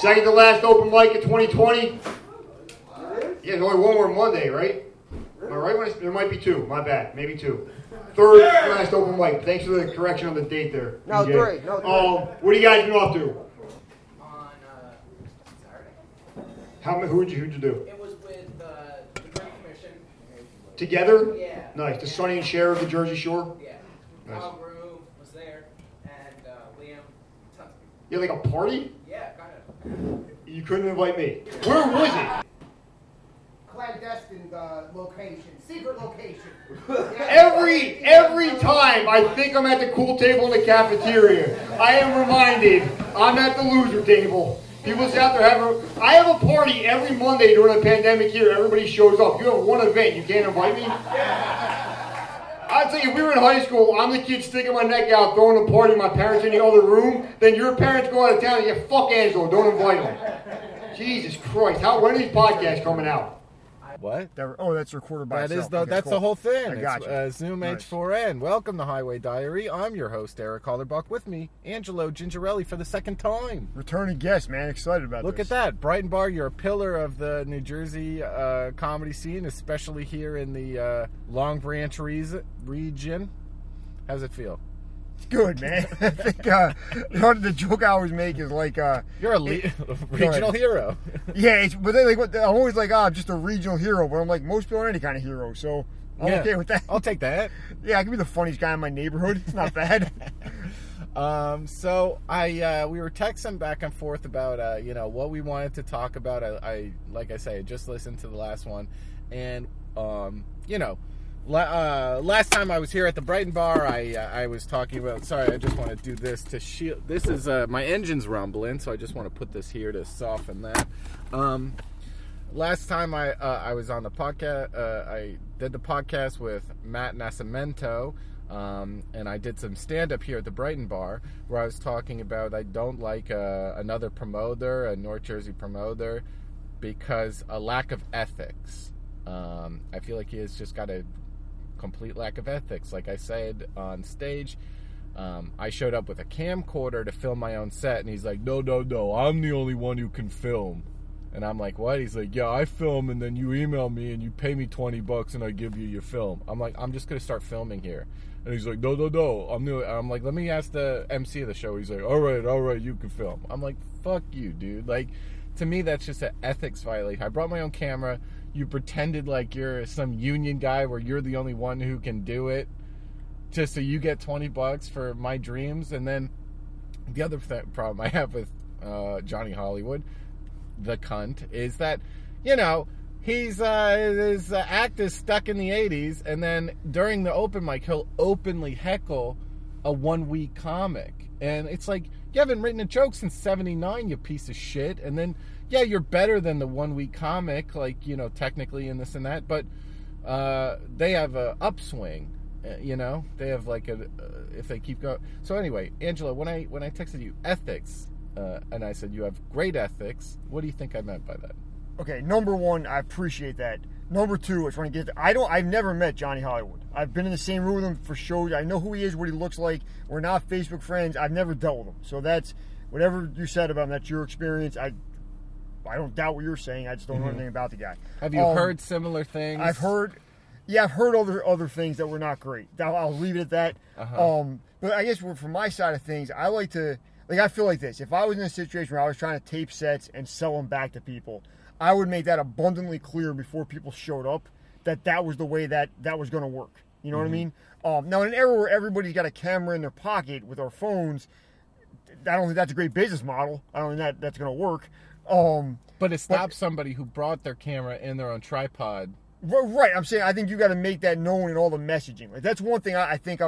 Second to last open mic of 2020. Yeah, there's only one more Monday, right? Am I right? There might be two. My bad. Maybe two. Third last open mic. Thanks for the correction on the date there. No, DJ. three. No, three. What do you guys been up to? On Saturday. Who'd you do? It was with the Drink Commission. Together? Yeah. Nice. The Sonny and Cher of the Jersey Shore? Yeah. Nice. Kyle Groove was there, and Liam. Tons of people. You had like a party? Yeah, kind of. You couldn't invite me. Where was it? Clandestine location. Secret location. Every time I think I'm at the cool table in the cafeteria, I am reminded I'm at the loser table. People sit out there I have a party every Monday during the pandemic here. Everybody shows up. You have one event. You can't invite me? I'd say if we were in high school, I'm the kid sticking my neck out, throwing a party, my parents in the other room, then your parents go out of town and you fuck Angelo, don't invite them. Jesus Christ. When are these podcasts coming out? What? That's recorded by itself. That's cool. The whole thing. I got you. It's Zoom nice. H4N. Welcome to Highway Diary. I'm your host, Eric Hollerbuck. With me, Angelo Gingerelli for the second time. Returning guest, man. Excited about Look this. at that. Brighton Bar, you're a pillar of the New Jersey comedy scene, especially here in the Long Branch region. How's it feel? It's good, man. I think the joke I always make is like you're a regional hero. Yeah, but then I'm always like, I'm just a regional hero, but I'm like most people are any kind of hero, so I'm okay with that. I'll take that. Yeah, I can be the funniest guy in my neighborhood. It's not bad. So we were texting back and forth about what we wanted to talk about. I like I say, I just listened to the last one, and last time I was here at the Brighton Bar, I was talking about. Sorry, I just want to do this to shield. This is my engine's rumbling, so I just want to put this here to soften that. Last time I was on the podcast, I did the podcast with Matt Nascimento, and I did some stand up here at the Brighton Bar where I was talking about I don't like another promoter, a North Jersey promoter, because a lack of ethics. I feel like he has just got a complete lack of ethics. Like I said on stage, I showed up with a camcorder to film my own set, and he's like, no, I'm the only one who can film. And I'm like, what? He's like, yeah, I film, and then you email me, and you pay me $20, and I give you your film. I'm like, I'm just going to start filming here. And he's like, no, I'm like, let me ask the MC of the show. He's like, all right, you can film. I'm like, fuck you, dude. Like, to me, that's just an ethics violation. I brought my own camera. You pretended like you're some union guy where you're the only one who can do it just so you get $20 for my dreams. And then the other problem I have with Johnny Hollywood, the cunt, is that, he's his act is stuck in the 80s, and then during the open mic, he'll openly heckle a 1 week comic. And it's like, you haven't written a joke since 79, you piece of shit. And then, yeah, you're better than the 1 week comic, like, technically and this and that, but they have a upswing, they have like if they keep going. So anyway, Angela, when I texted you ethics, and I said you have great ethics, what do you think I meant by that? Okay, number one, I appreciate that. Number two, I just want to get. I've never met Johnny Hollywood. I've been in the same room with him for shows. I know who he is, what he looks like. We're not Facebook friends. I've never dealt with him. So that's whatever you said about him. That's your experience. I don't doubt what you're saying. I just don't know anything about the guy. Have you heard similar things? I've heard other things that were not great. I'll leave it at that. Uh-huh. But I guess from my side of things, I like to. I feel like this. If I was in a situation where I was trying to tape sets and sell them back to people, I would make that abundantly clear before people showed up that was the way that was going to work. You know what I mean? Now, in an era where everybody's got a camera in their pocket with our phones, I don't think that's a great business model. I don't think that's going to work. But it stops somebody who brought their camera in their own tripod. Right. I'm saying I think you got to make that known in all the messaging. Like, that's one thing I think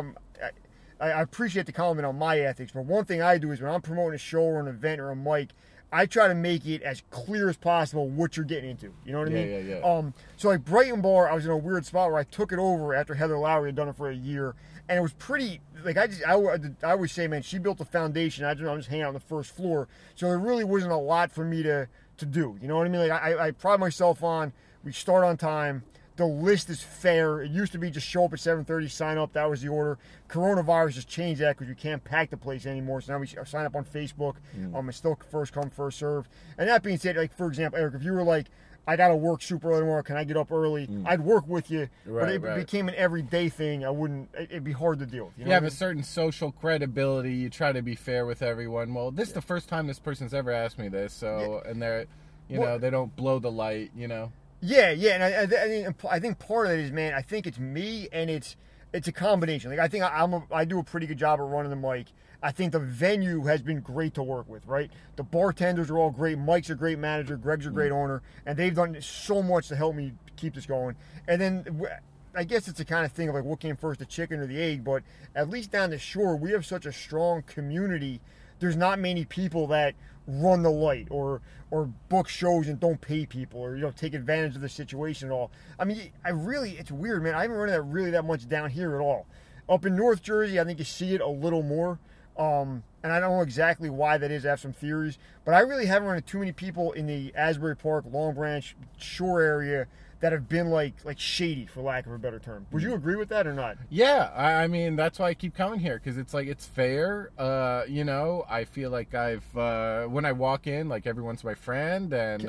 I appreciate the comment on my ethics, but one thing I do is when I'm promoting a show or an event or a mic, I try to make it as clear as possible what you're getting into. You know what I mean? Yeah. So like Brighton Bar, I was in a weird spot where I took it over after Heather Lowry had done it for a year, and it was pretty. Like I always say, man, she built a foundation. I'm just hanging out on the first floor, so there really wasn't a lot for me to do. You know what I mean? Like I pride myself on we start on time. The list is fair. It used to be just show up at 7:30, sign up. That was the order. Coronavirus has changed that because you can't pack the place anymore. So now we sign up on Facebook. It's still first come, first served. And that being said, like for example, Eric, if you were like, I got to work super early tomorrow, can I get up early? I'd work with you. But it became an everyday thing. It'd be hard to deal with. You have a certain social credibility. You try to be fair with everyone. Well, this is the first time this person's ever asked me this. So, and they're, they don't blow the light, Yeah, and I think part of it is, man, I think it's me, and it's a combination. Like I think I do a pretty good job at running the mic. I think the venue has been great to work with, right? The bartenders are all great. Mike's a great manager. Greg's a great owner. And they've done so much to help me keep this going. And then I guess it's the kind of thing of like what came first, the chicken or the egg. But at least down the shore, we have such a strong community. There's not many people that run the light or book shows and don't pay people or, take advantage of the situation at all. I mean, it's weird, man. I haven't run that much down here at all. Up in North Jersey, I think you see it a little more. And I don't know exactly why that is. I have some theories, but I really haven't run into too many people in the Asbury Park, Long Branch, Shore area that have been like shady, for lack of a better term. Would you agree with that or not? Yeah, I mean that's why I keep coming here because it's like it's fair. I feel like when I walk in, like everyone's my friend, and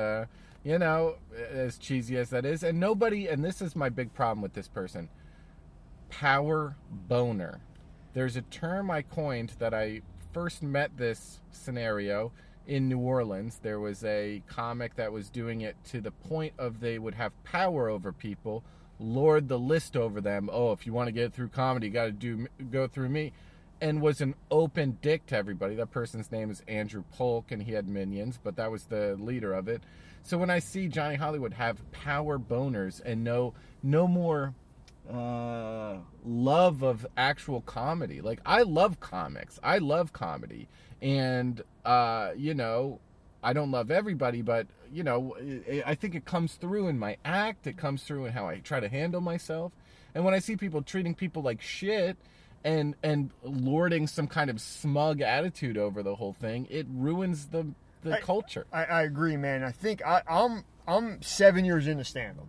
as cheesy as that is, and this is my big problem with this person, power boner. There's a term I coined that I first met this scenario in New Orleans. There was a comic that was doing it to the point of they would have power over people, lord the list over them. Oh, if you want to get through comedy, you got to go through me. And was an open dick to everybody. That person's name is Andrew Polk, and he had minions, but that was the leader of it. So when I see Johnny Hollywood have power boners and no more love of actual comedy. Like, I love comics. I love comedy. And, I don't love everybody, but, I think it comes through in my act. It comes through in how I try to handle myself. And when I see people treating people like shit and lording some kind of smug attitude over the whole thing, it ruins the culture. I agree, man. I think I'm 7 years into stand-up.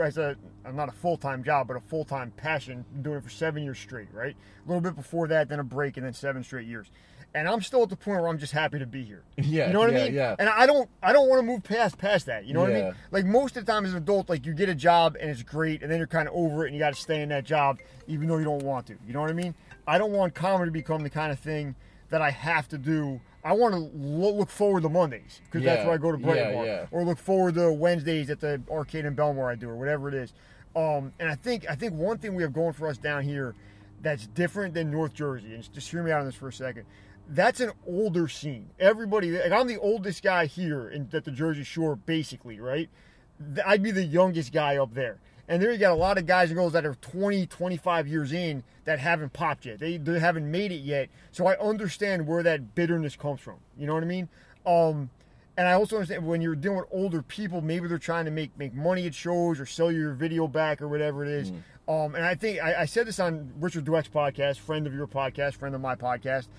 I'm not a full-time job, but a full-time passion. Been doing it for 7 years straight, right? A little bit before that, then a break, and then 7 straight years. And I'm still at the point where I'm just happy to be here. Yeah, you know what I mean? Yeah. And I don't want to move past that. You know what I mean? Like most of the time as an adult, like you get a job and it's great, and then you're kind of over it, and you got to stay in that job even though you don't want to. You know what I mean? I don't want comedy to become the kind of thing that I have to do. I want to look forward to Mondays because that's where I go to Brighton Bar, or look forward to Wednesdays at the arcade in Belmore I do, or whatever it is. And I think one thing we have going for us down here that's different than North Jersey, and just hear me out on this for a second. That's an older scene. Everybody, like I'm the oldest guy here at the Jersey Shore, basically, right? I'd be the youngest guy up there. And there you got a lot of guys and girls that are 20, 25 years in that haven't popped yet. They haven't made it yet. So I understand where that bitterness comes from. You know what I mean? And I also understand when you're dealing with older people, maybe they're trying to make money at shows or sell your video back or whatever it is. And I think I said this on Richard Dweck's podcast, friend of your podcast, friend of my podcast.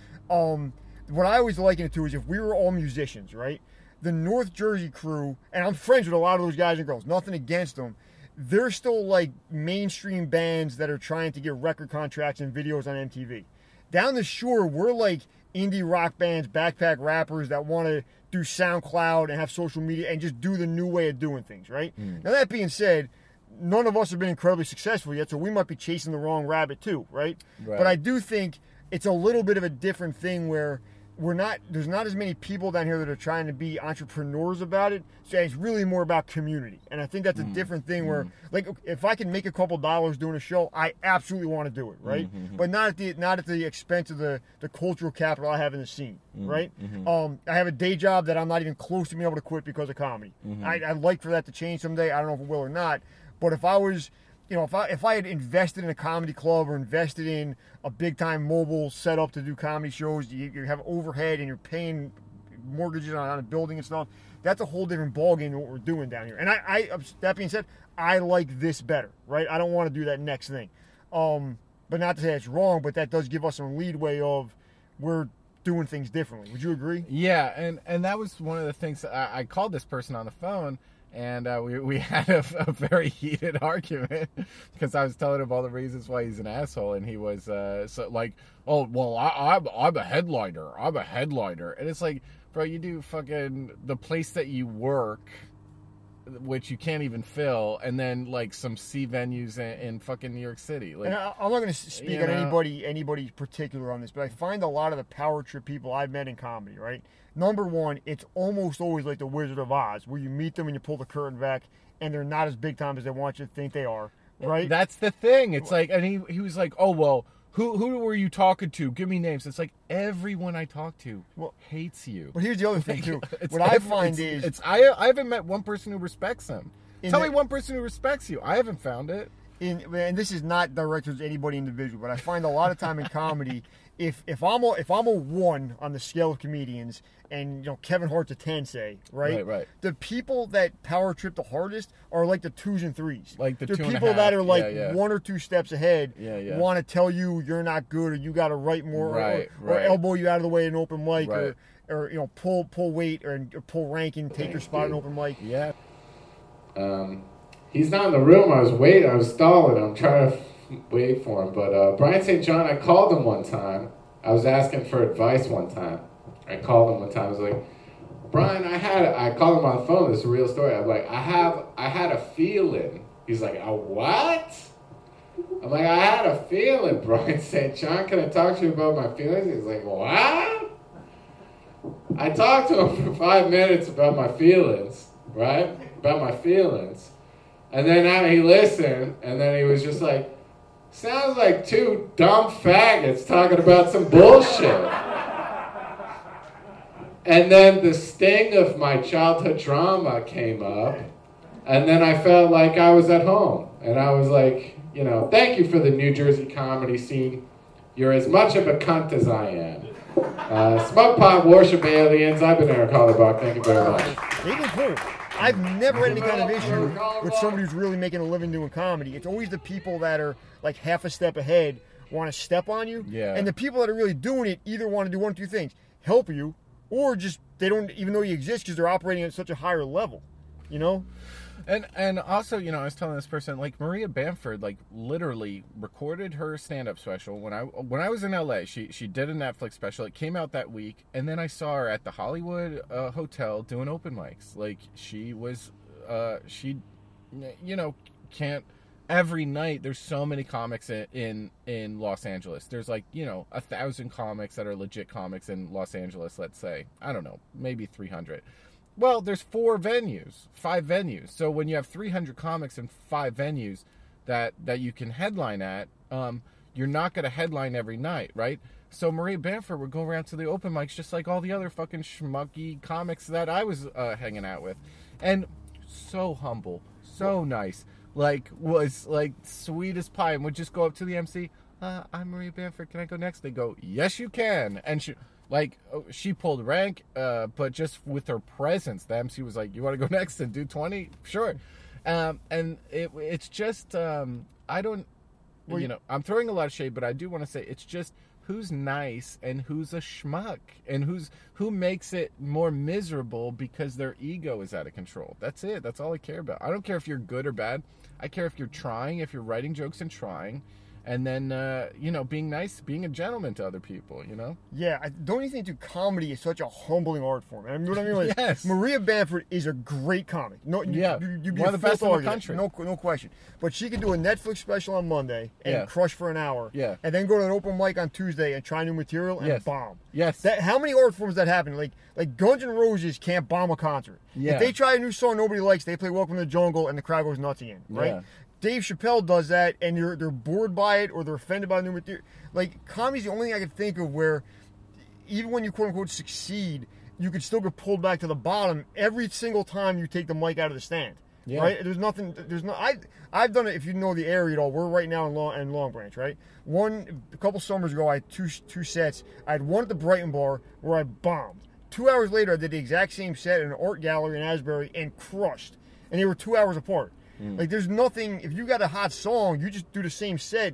What I always liken it to is if we were all musicians, right? The North Jersey crew, and I'm friends with a lot of those guys and girls, nothing against them. They're still like mainstream bands that are trying to get record contracts and videos on MTV. Down the shore, we're like indie rock bands, backpack rappers that want to do SoundCloud and have social media and just do the new way of doing things, right? Now, that being said, none of us have been incredibly successful yet, so we might be chasing the wrong rabbit too, right? But I do think it's a little bit of a different thing where there's not as many people down here that are trying to be entrepreneurs about it. So it's really more about community. And I think that's a different thing where, like, if I can make a couple dollars doing a show, I absolutely want to do it, right? But not at the expense of the cultural capital I have in the scene, right? I have a day job that I'm not even close to being able to quit because of comedy. I'd like for that to change someday. I don't know if it will or not. But if I was... if I had invested in a comedy club or invested in a big-time mobile setup to do comedy shows, you have overhead and you're paying mortgages on a building and stuff, that's a whole different ballgame than what we're doing down here. And I that being said, I like this better, right? I don't want to do that next thing. But not to say it's wrong, but that does give us some leadway of we're doing things differently. Would you agree? Yeah, and that was one of the things I called this person on the phone. And we had a very heated argument because I was telling him all the reasons why he's an asshole, and he was so like, oh well, I'm a headliner, and it's like, bro, you do fucking the place that you work, which you can't even fill, and then like some C venues in fucking New York City. Like, and I'm not going to speak on anybody particular on this, but I find a lot of the power trip people I've met in comedy, right? Number one, it's almost always like the Wizard of Oz, where you meet them and you pull the curtain back, and they're not as big time as they want you to think they are, right? That's the thing. It's like, and he was like, oh well, who were you talking to? Give me names. It's like everyone I talk to hates you. But here's the other thing too. I haven't met one person who respects him. Tell me one person who respects you. I haven't found it. And this is not directed to anybody individual, but I find a lot of time in comedy, if I'm a 1 on the scale of comedians, and Kevin Hart's a 10, say, right? The people that power trip the hardest are like the 2s and 3s. Like the people that are like 1 or 2 steps ahead, yeah. want to tell you you're not good, or you got to write more, right. or elbow you out of the way in an open mic, or pull weight or pull rank and take your spot in open mic. Yeah. He's not in the room. I was stalling. I'm trying to wait for him. But Brian St. John, I called him one time. I was asking for advice one time. I called him one time. I was like, Brian, I called him on the phone. This is a real story. I'm like, I had a feeling. He's like, a what? I'm like, I had a feeling, Brian St. John. Can I talk to you about my feelings? He's like, what? I talked to him for 5 minutes about my feelings, right? About my feelings. And then he listened, and then he was just like, sounds like 2 dumb faggots talking about some bullshit. And then the sting of my childhood trauma came up, and then I felt like I was at home. And I was like, thank you for the New Jersey comedy scene. You're as much of a cunt as I am. Smoke pot, worship aliens. I've been Eric Hollerbach. Thank you very much. Even cool. I've never had any kind of issue with somebody who's really making a living doing comedy. It's always the people that are like half a step ahead want to step on you. Yeah. And the people that are really doing it either want to do one of 2 things. Help you, or just they don't even know you exist because they're operating at such a higher level. And also, I was telling this person, like, Maria Bamford, like, literally recorded her stand-up special when I was in LA. She did a Netflix special. It came out that week, and then I saw her at the Hollywood Hotel doing open mics. Like, she was, can't. Every night, there's so many comics in Los Angeles. There's like, 1,000 comics that are legit comics in Los Angeles, let's say. I don't know, maybe 300. Well, there's 5 venues. So when you have 300 comics in 5 venues that you can headline at, you're not going to headline every night, right? So Maria Bamford would go around to the open mics just like all the other fucking schmucky comics that I was hanging out with. And so humble, so nice. Like, was like sweet as pie, and would just go up to the MC, I'm Maria Bamford, can I go next? They go, yes, you can. And she pulled rank, but just with her presence, the MC was like, you want to go next and do 20? Sure. And it's just, I'm throwing a lot of shade, but I do want to say it's just who's nice and who's a schmuck and who makes it more miserable because their ego is out of control. That's it. That's all I care about. I don't care if you're good or bad. I care if you're trying, if you're writing jokes and trying. And then, being nice, being a gentleman to other people, Yeah, don't you think, too, comedy is such a humbling art form? And what I mean is, yes. Maria Bamford is a great comic. No, you'd be one of the best in the country. No question. But she could do a Netflix special on Monday and crush for an hour. Yeah. And then go to an open mic on Tuesday and try new material and bomb. Yes. How many art forms that happen? Like Guns N' Roses can't bomb a concert. Yeah. If they try a new song nobody likes, they play Welcome to the Jungle and the crowd goes nuts again, right? Yeah. Dave Chappelle does that, and they're bored by it, or they're offended by new material. Like, comedy's the only thing I can think of where, even when you quote-unquote succeed, you could still get pulled back to the bottom every single time you take the mic out of the stand. Yeah. Right? I've done it, if you know the area at all. We're right now in Long Branch, right? A couple summers ago, I had two sets. I had one at the Brighton Bar where I bombed. 2 hours later, I did the exact same set in an art gallery in Asbury and crushed. And they were 2 hours apart. Like, there's nothing, if you got a hot song, you just do the same set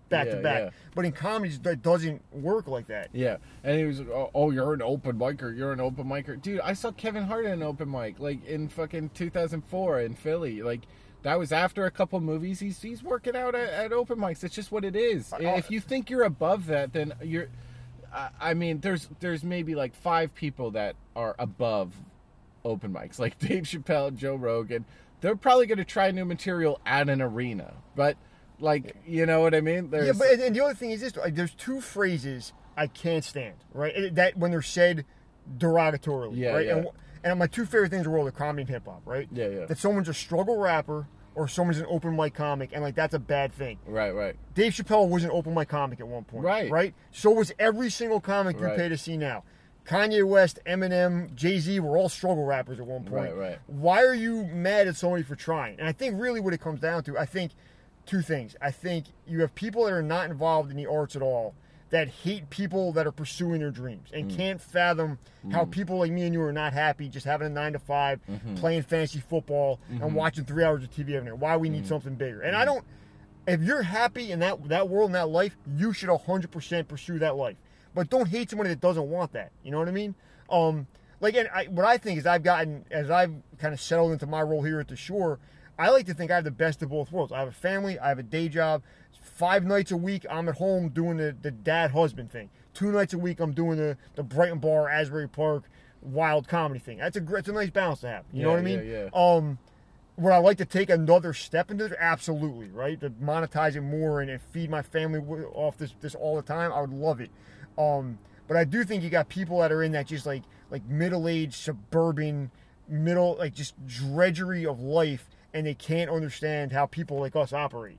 back to back. Yeah. But in comedy, it doesn't work like that. Yeah, and he was, oh, you're an open micer. You're an open micer. Dude, I saw Kevin Hart in an open mic, like, in fucking 2004 in Philly. Like, that was after a couple movies. He's working out at open mics. It's just what it is. If you think you're above that, then you're... I mean, there's maybe, like, 5 people that are above open mics. Like, Dave Chappelle, Joe Rogan. They're probably going to try new material at an arena. But... like, you know what I mean? Yeah, but and the other thing is this: like, there's 2 phrases I can't stand, right? That when they're said derogatorily, right? Yeah. And my 2 favorite things in the world are comedy and hip hop, right? Yeah. That someone's a struggle rapper or someone's an open mic comic, and like that's a bad thing. Right. Dave Chappelle was an open mic comic at one point, right? So was every single comic you pay to see now. Kanye West, Eminem, Jay-Z were all struggle rappers at one point. Right. Why are you mad at somebody for trying? And I think really what it comes down to, I think 2 things. I think you have people that are not involved in the arts at all that hate people that are pursuing their dreams and can't fathom how people like me and you are not happy just having a 9 to 5, playing fantasy football and watching 3 hours of TV every night. Why we need something bigger. And I don't, if you're happy in that world and that life, you should 100% pursue that life. But don't hate somebody that doesn't want that. You know what I mean? What I think is as I've kind of settled into my role here at the Shore, I like to think I have the best of both worlds. I have a family, I have a day job. 5 nights a week, I'm at home doing the dad-husband thing. 2 nights a week, I'm doing the Brighton Bar, Asbury Park, wild comedy thing. It's a nice balance to have. You know what I mean? Yeah. Would I like to take another step into it? Absolutely, right? To monetize it more and feed my family off this all the time, I would love it. But I do think you got people that are in that just like middle-aged, suburban, just drudgery of life, and they can't understand how people like us operate.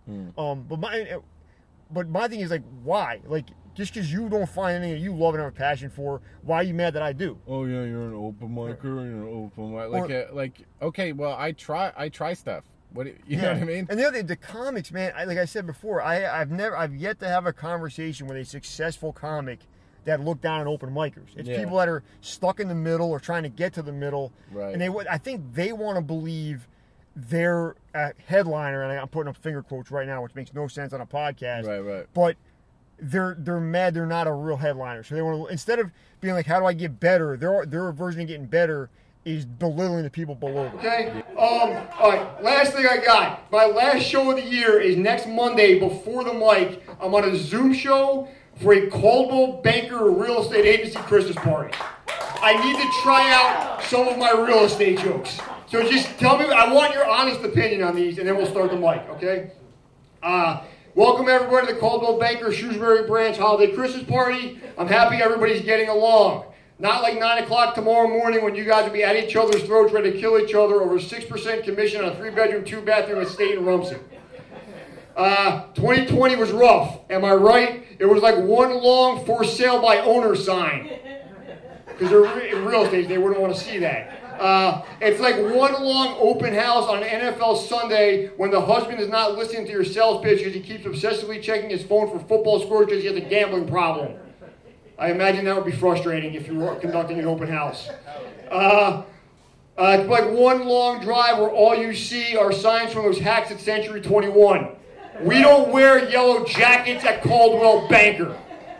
But my thing is, like, why? Like, just because you don't find anything that you love and have a passion for, why are you mad that I do? Oh yeah, you're an open micer. You're an open mic. Okay, well, I try stuff. What you know what I mean? And the other thing, the comics, man. Like I said before, I've yet to have a conversation with a successful comic that look down on open micers. It's people that are stuck in the middle or trying to get to the middle, right? And I think they want to believe they're a headliner, and I'm putting up finger quotes right now, which makes no sense on a podcast. Right. But they're mad they're not a real headliner. So they want to, instead of being like, how do I get better? Their version of getting better is belittling the people below them. Okay. All right. Last thing I got. My last show of the year is next Monday before the mic. I'm on a Zoom show for a Coldwell Banker Real Estate Agency Christmas party. I need to try out some of my real estate jokes. So just tell me, I want your honest opinion on these, and then we'll start the mic, okay? Welcome everybody to the Coldwell Banker Shrewsbury Branch Holiday Christmas Party. I'm happy everybody's getting along. Not like 9 o'clock tomorrow morning when you guys will be at each other's throats ready to kill each other over 6% commission on a 3-bedroom, 2-bathroom estate in Rumson. 2020 was rough, am I right? It was like one long for sale by owner sign. Because they're in real estate, they wouldn't want to see that. It's like one long open house on an NFL Sunday when the husband is not listening to your sales pitch because he keeps obsessively checking his phone for football scores because he has a gambling problem. I imagine that would be frustrating if you were conducting an open house. It's like one long drive where all you see are signs from those hacks at Century 21. We don't wear yellow jackets at Coldwell Banker.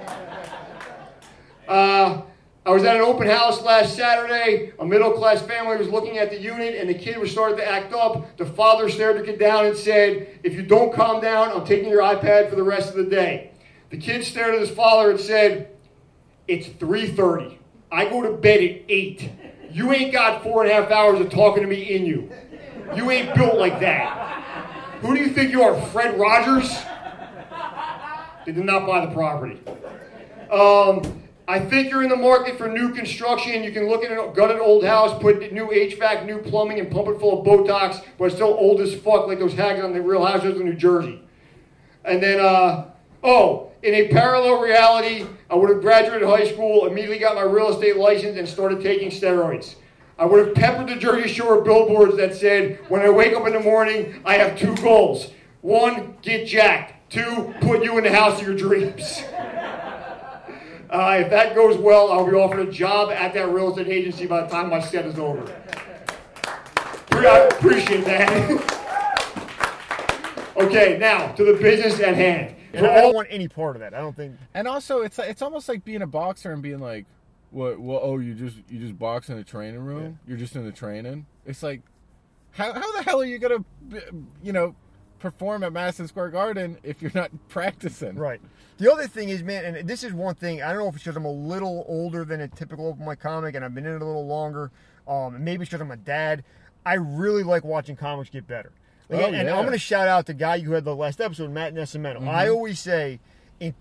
I was at an open house last Saturday. A middle-class family was looking at the unit, and the kid was starting to act up. The father stared the kid down and said, "If you don't calm down, I'm taking your iPad for the rest of the day." The kid stared at his father and said, "It's 3:30. I go to bed at 8. You ain't got 4.5 hours of talking to me in you. You ain't built like that. Who do you think you are, Fred Rogers?" They did not buy the property. I think you're in the market for new construction. You can look at a gutted old house, put new HVAC, new plumbing, and pump it full of Botox, but it's still old as fuck like those hags on the Real Housewives of New Jersey. And then, in a parallel reality, I would have graduated high school, immediately got my real estate license, and started taking steroids. I would have peppered the Jersey Shore billboards that said, when I wake up in the morning, I have 2 goals. 1, get jacked. 2, put you in the house of your dreams. If that goes well, I'll be offered a job at that real estate agency by the time my set is over. I appreciate that. Okay, now to the business at hand. And I don't want any part of that. I don't think. And also, it's almost like being a boxer and being like, what? Well, oh, you just box in the training room. Yeah. You're just in the training. It's like, how the hell are you gonna, perform at Madison Square Garden if you're not practicing? Right. The other thing is, man, and this is one thing. I don't know if it's because I'm a little older than a typical open mic comic, and I've been in it a little longer. Maybe it's because I'm a dad. I really like watching comics get better. And I'm going to shout out the guy you had the last episode, Matt Nascimento. Mm-hmm. I always say, for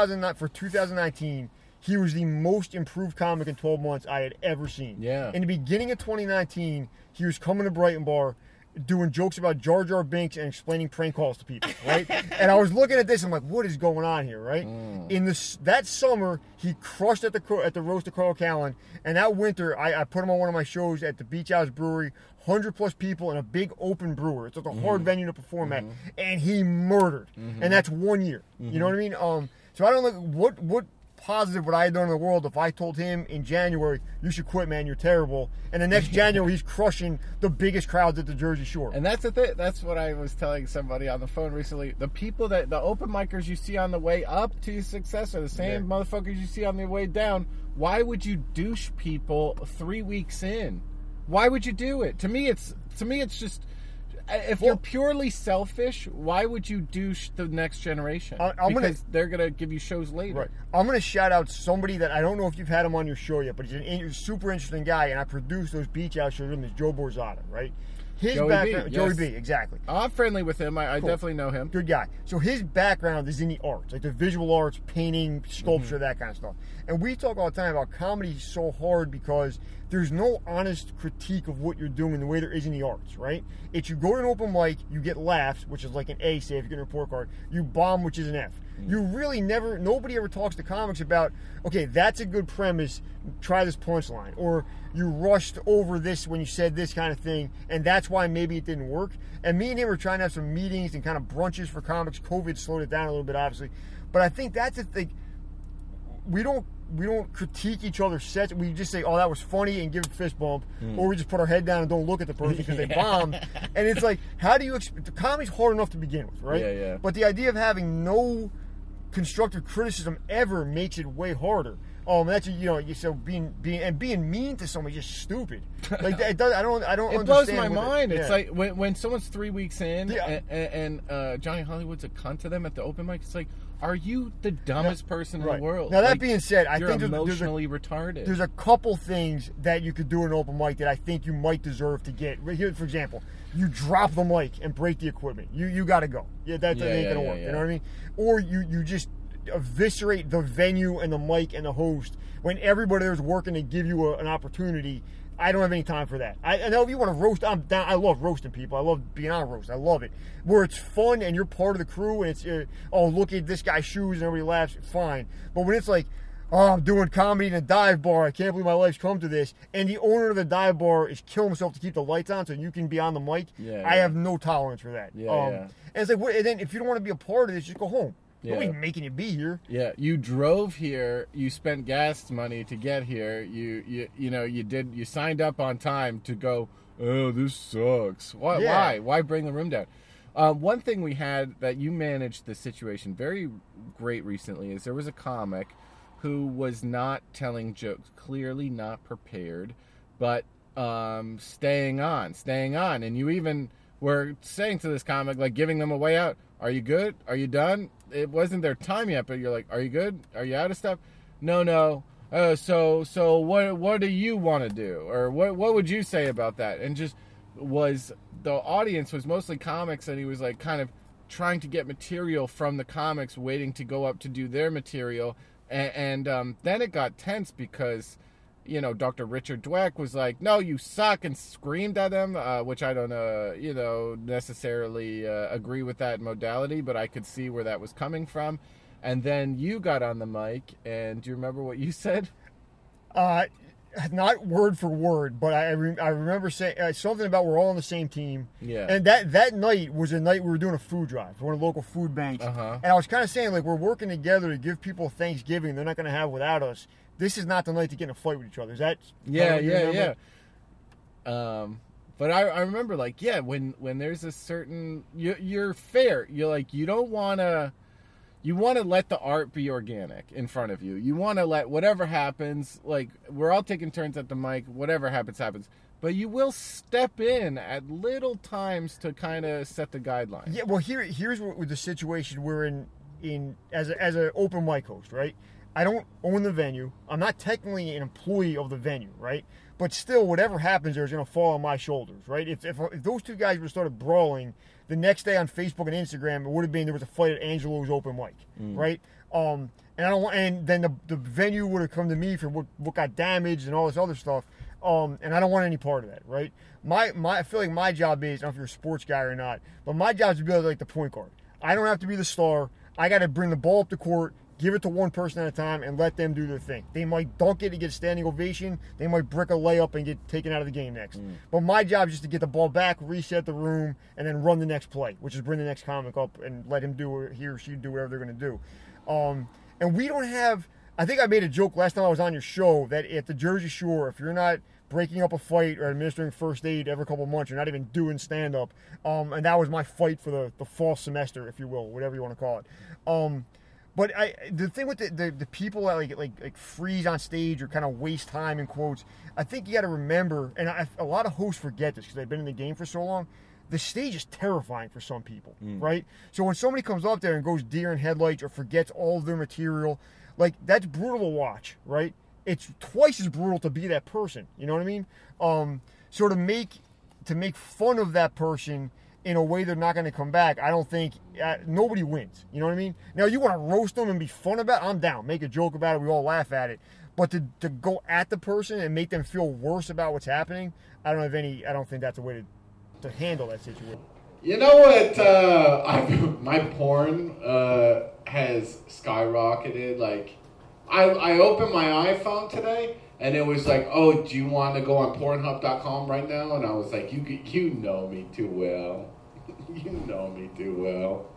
2019, he was the most improved comic in 12 months I had ever seen. Yeah. In the beginning of 2019, he was coming to Brighton Bar, doing jokes about Jar Jar Binks and explaining prank calls to people, right? And I was looking at this, I'm like, what is going on here, right? In that summer, he crushed at the roast of Carl Callan, and that winter, I put him on one of my shows at the Beach House Brewery, 100-plus people in a big open brewer. It's just a hard venue to perform at, and he murdered. And that's 1 year. You know what I mean? So I don't know what positive would I have done in the world if I told him in January, you should quit, man, you're terrible. And the next January, he's crushing the biggest crowds at the Jersey Shore. And that's the thing. That's what I was telling somebody on the phone recently. The people the open micers you see on the way up to success are the same motherfuckers you see on the way down. Why would you douche people 3 weeks in? Why would you do it? To me, it's just, if you're purely selfish, why would you douche the next generation? Because they're going to give you shows later. Right. I'm going to shout out somebody that I don't know if you've had him on your show yet, but he's a super interesting guy, and I produced those Beach House shows with him. Is Joe Borzata, right? His background, Joey B, exactly. I'm friendly with him. I definitely know him. Good guy. So his background is in the arts, like the visual arts, painting, sculpture, that kind of stuff. And we talk all the time about comedy is so hard because there's no honest critique of what you're doing the way there is in the arts, right? It's you go to an open mic, you get laughs, which is like an A, say, if you get a report card. You bomb, which is an F. You really nobody ever talks to comics about, okay, that's a good premise, try this punchline. Or you rushed over this when you said this kind of thing, and that's why maybe it didn't work. And me and him were trying to have some meetings and kind of brunches for comics. COVID slowed it down a little bit, obviously. But I think that's the thing. We don't critique each other's sets. We just say, oh, that was funny, and give a fist bump. Or we just put our head down and don't look at the person because they bombed. And it's like, how do you the comedy's hard enough to begin with, right? Yeah. But the idea of having no constructive criticism ever makes it way harder. That's so being mean to somebody is just stupid. Like it does. I don't. It blows my mind. It's like when someone's 3 weeks in and Johnny Hollywood's a cunt to them at the open mic. It's like, are you the dumbest person in the world? Now that being said, I think emotionally retarded. There's a couple things that you could do in an open mic that I think you might deserve to get. Here, for example, you drop the mic and break the equipment. You got to go. That ain't gonna work. You know what I mean? Or you just eviscerate the venue and the mic and the host when everybody there's working to give you an opportunity. I don't have any time for that. I know if you want to roast, I'm down. I love roasting people. I love being on a roast. I love it. Where it's fun and you're part of the crew and it's, look at this guy's shoes and everybody laughs, fine. But when it's like, oh, I'm doing comedy in a dive bar, I can't believe my life's come to this, and the owner of the dive bar is killing himself to keep the lights on so you can be on the mic, I have no tolerance for that. And it's like, and then if you don't want to be a part of this, just go home. Nobody's making you be here. Yeah, you drove here. You spent gas money to get here. You signed up on time to go. Oh, this sucks. Why bring the room down? One thing we had that you managed the situation very great recently is there was a comic who was not telling jokes, clearly not prepared, but staying on, and you even were saying to this comic, like giving them a way out. Are you good? Are you done? It wasn't their time yet, but you're like, are you good? Are you out of stuff? No. So what do you want to do? Or what would you say about that? And just the audience was mostly comics, and he was like kind of trying to get material from the comics, waiting to go up to do their material. And then it got tense because, Dr. Richard Dweck was like, no, you suck, and screamed at them, which I don't, necessarily agree with that modality, but I could see where that was coming from. And then you got on the mic, and do you remember what you said? Not word for word, but I remember saying something about we're all on the same team. Yeah. And that night was a night we were doing a food drive for one of the local food banks. Uh-huh. And I was kind of saying, like, we're working together to give people Thanksgiving they're not going to have without us. This is not the night to get in a fight with each other. Is that? Yeah. But I remember, like, when there's a certain, you're fair. You're like, you don't want you want to let the art be organic in front of you. You want to let whatever happens, like we're all taking turns at the mic, whatever happens. But you will step in at little times to kind of set the guidelines. Yeah, well, here's what the situation we're in as an open mic host, right? I don't own the venue. I'm not technically an employee of the venue, right? But still, whatever happens there is going to fall on my shoulders, right? If those two guys would have started brawling, the next day on Facebook and Instagram, it would have been there was a fight at Angelo's open mic, right? And I don't want, and then the venue would have come to me for what got damaged and all this other stuff. And I don't want any part of that, right? I feel like my job is, I don't know if you're a sports guy or not, but my job is to be like the point guard. I don't have to be the star. I got to bring the ball up the court, give it to one person at a time, and let them do their thing. They might dunk it and get a standing ovation. They might brick a layup and get taken out of the game next. But my job is just to get the ball back, reset the room, and then run the next play, which is bring the next comic up and let him do, or he or she do whatever they're going to do. And we don't have, I think I made a joke last time I was on your show that at the Jersey Shore, if you're not breaking up a fight or administering first aid every couple of months, you're not even doing stand-up. And that was my fight for the fall semester, if you will, whatever you want to call it. But the thing with the people that like freeze on stage or kind of waste time in quotes, I think you got to remember, and a lot of hosts forget this because they've been in the game for so long, the stage is terrifying for some people, right? So when somebody comes up there and goes deer in headlights or forgets all of their material, like that's brutal to watch, right? It's twice as brutal to be that person, you know what I mean? So to make fun of that person in a way they're not going to come back, I don't think, nobody wins. You know what I mean? Now, you want to roast them and be fun about it, I'm down. Make a joke about it, we all laugh at it. But to go at the person and make them feel worse about what's happening, I don't think that's a way to handle that situation. You know what? My porn has skyrocketed. Like, I opened my iPhone today, and it was like, oh, do you want to go on Pornhub.com right now? And I was like, you know me too well. You know me too well.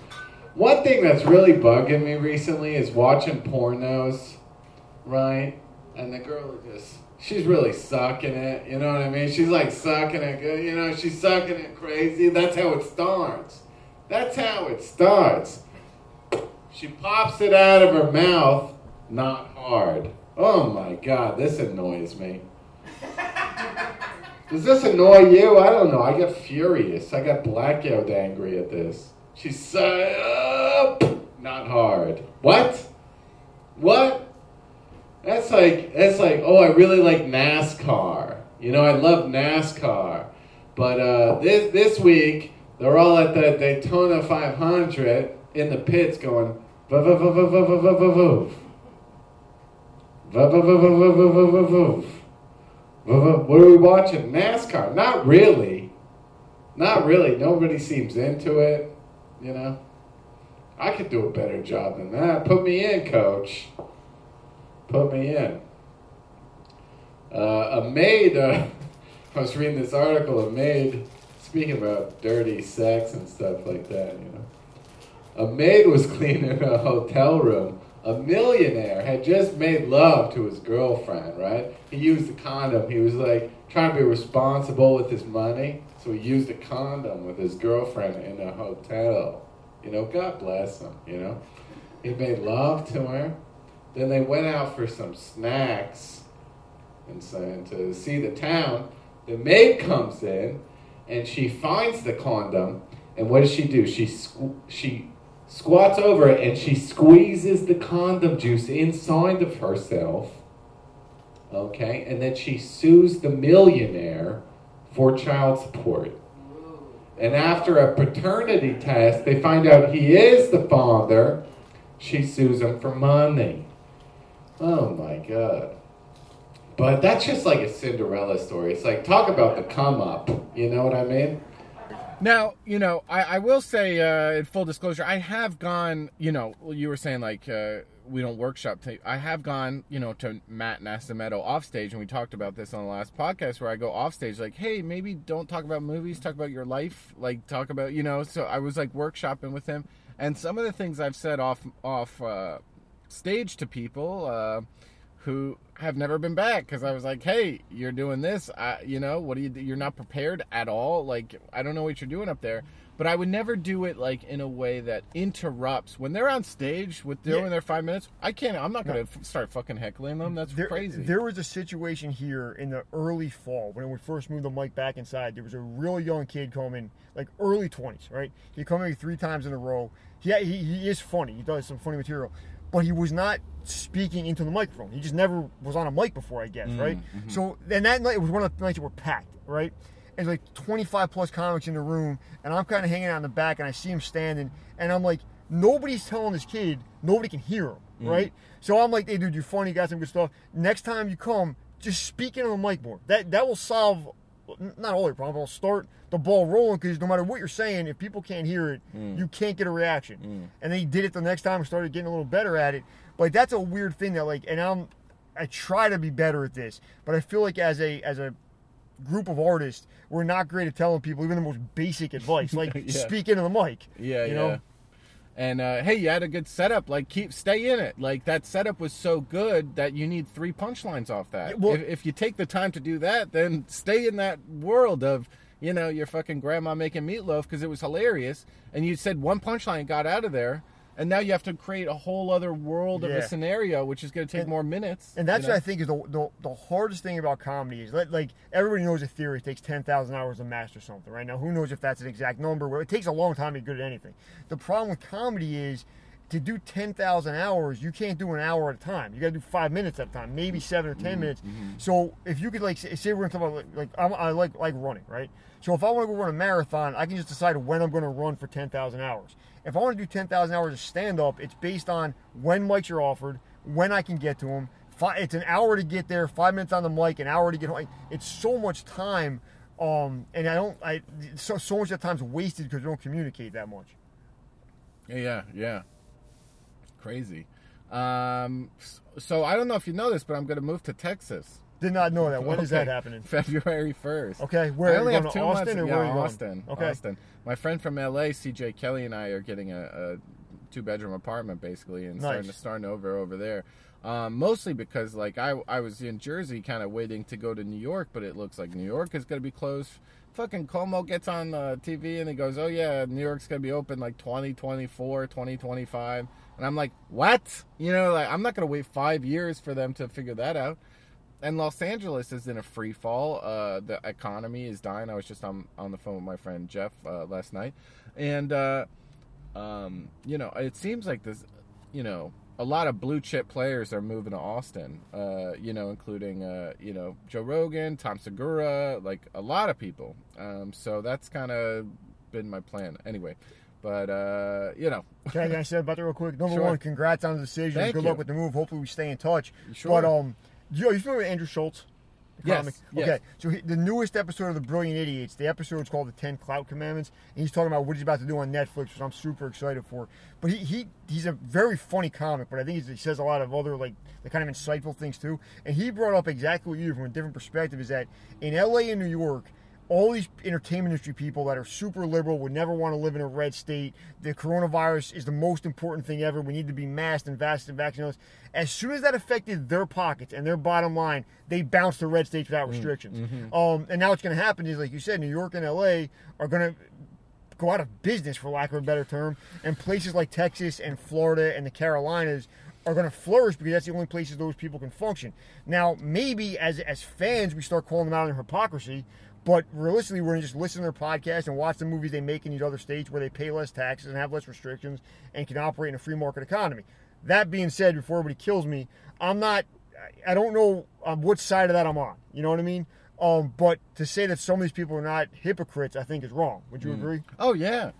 One thing that's really bugging me recently is watching pornos, right? And the girl she's really sucking it, you know what I mean? She's like sucking it good, you know, she's sucking it crazy. That's how it starts. She pops it out of her mouth, not hard. Oh my God, this annoys me. Does this annoy you? I don't know. I get furious. I got blackout angry at this. She's not hard. What? That's like, oh, I really like NASCAR. You know, I love NASCAR. But this week, they're all at the Daytona 500 in the pits going, voof, voof, voof, voof, voof, voof, voof. Voof, voof, voof, voof, voof, voof, voof, voof. What are we watching? NASCAR. Not really. Nobody seems into it, you know. I could do a better job than that. Put me in, coach. Put me in. A maid, I was reading this article, a maid, speaking about dirty sex and stuff like that, you know. A maid was cleaning a hotel room. A millionaire had just made love to his girlfriend, right? He used a condom. He was like trying to be responsible with his money, so he used a condom with his girlfriend in a hotel. You know, God bless him, you know. He made love to her. Then they went out for some snacks and to see the town. The maid comes in, and she finds the condom, and what does she do? She squats over it, and she squeezes the condom juice inside of herself, okay? And then she sues the millionaire for child support. And after a paternity test, they find out he is the father. She sues him for money. Oh my God. But that's just like a Cinderella story. It's like, talk about the come up. You know what I mean? Now, you know, I will say, in full disclosure, I have gone, you know, you were saying like, we don't workshop. I have gone, you know, to Matt Nascimento off stage, and we talked about this on the last podcast where I go off stage like, hey, maybe don't talk about movies, talk about your life, like talk about, you know, so I was like workshopping with him, and some of the things I've said off stage to people who have never been back, because I was like, hey, you're doing this, you know, what do you do? You're not prepared at all, like, I don't know what you're doing up there. But I would never do it like in a way that interrupts when they're on stage with doing their 5 minutes. I'm not going to start fucking heckling them. That's crazy. There was a situation here in the early fall when we first moved the mic back inside. There was a real young kid coming, like early 20s, right? He come maybe 3 times in a row. He is funny. He does some funny material, but he was not speaking into the microphone. He just never was on a mic before, I guess, right? Mm-hmm. So then that night, it was one of the nights that were packed, right? And there's like 25 plus comics in the room, and I'm kind of hanging out in the back, and I see him standing, and I'm like, nobody's telling this kid, nobody can hear him, right? So I'm like, hey, dude, you're funny, you got some good stuff. Next time you come, just speak into the mic more. That will solve, not all your problems, but it'll start the ball rolling, because no matter what you're saying, if people can't hear it, you can't get a reaction. And then he did it the next time and started getting a little better at it. But that's a weird thing that, like, and I try to be better at this, but I feel like as a group of artists, we're not great at telling people even the most basic advice, like speak into the mic. Yeah, you know? And hey, you had a good setup. Like, stay in it. Like, that setup was so good that you need 3 punchlines off that. Yeah, well, if you take the time to do that, then stay in that world of, you know, your fucking grandma making meatloaf because it was hilarious, and you said 1 punchline and got out of there. And now you have to create a whole other world of a scenario, which is going to take more minutes. And that's what I think is the hardest thing about comedy is, like, everybody knows a theory takes 10,000 hours to master something, right? Now, who knows if that's an exact number? It takes a long time to be good at anything. The problem with comedy is, to do 10,000 hours, you can't do an hour at a time. You got to do 5 minutes at a time, maybe 7 or 10 minutes. So if you could, like, say we're going to talk about, I like running, right? So if I want to go run a marathon, I can just decide when I'm going to run for 10,000 hours. If I want to do 10,000 hours of stand-up, it's based on when mics are offered, when I can get to them. It's an hour to get there, 5 minutes on the mic, an hour to get home. It's so much time, and so much of that time's wasted because we don't communicate that much. Yeah. Crazy. So I don't know if you know this, but I'm going to move to Texas. Did not know that. When is that happening? February 1st. Okay, where I are only you have going 2 to Austin months. or where are you Austin. going? Okay. Austin. My friend from LA, CJ Kelly, and I are getting a 2-bedroom apartment basically, and starting over there. Mostly because, like, I was in Jersey kind of waiting to go to New York, but it looks like New York is going to be closed. Fucking Cuomo gets on TV and he goes, oh yeah, New York's going to be open like 2024, 2025. And I'm like, what? You know, like, I'm not going to wait 5 years for them to figure that out. And Los Angeles is in a free fall. The economy is dying. I was just on the phone with my friend Jeff last night. And, you know, it seems like this, you know, a lot of blue chip players are moving to Austin, you know, including, you know, Joe Rogan, Tom Segura, like a lot of people. So that's kind of been my plan anyway. But, you know. Can I say about that real quick? Number Sure. one, congrats on the decision. Thank Good you. luck with the move. Hopefully we stay in touch. Sure. But, you familiar with Andrew Schultz? The Yes, comic? yes. Okay, so the newest episode of The Brilliant Idiots, the episode is called The 10 Clout Commandments, and he's talking about what he's about to do on Netflix, which I'm super excited for. But he's a very funny comic, but I think he says a lot of other, like, the kind of insightful things too. And he brought up exactly what you do from a different perspective, is that in LA and New York, all these entertainment industry people that are super liberal would never want to live in a red state. The coronavirus is the most important thing ever. We need to be masked and vaccinated. As soon as that affected their pockets and their bottom line, they bounced to red states without restrictions. And now what's going to happen is, like you said, New York and LA are going to go out of business, for lack of a better term, and places like Texas and Florida and the Carolinas are going to flourish because that's the only places those people can function. Now, maybe as fans, we start calling them out on their hypocrisy. But realistically, we're going to just listen to their podcast and watch the movies they make in these other states where they pay less taxes and have less restrictions and can operate in a free market economy. That being said, before everybody kills me, I don't know what side of that I'm on. You know what I mean? But to say that some of these people are not hypocrites, I think is wrong. Would you agree? Oh, yeah.